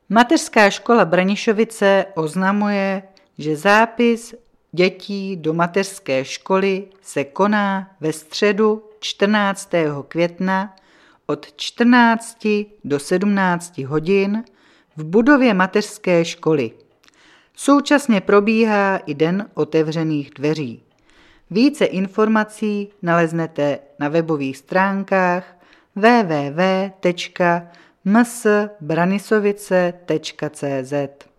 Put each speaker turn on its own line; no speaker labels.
Mateřská škola Branišovice oznamuje, že zápis dětí do mateřské školy se koná ve středu 14. května od 14 do 17 hodin v budově mateřské školy. Současně probíhá i Den otevřených dveří. Více informací naleznete na webových stránkách www.msbranisovice.cz.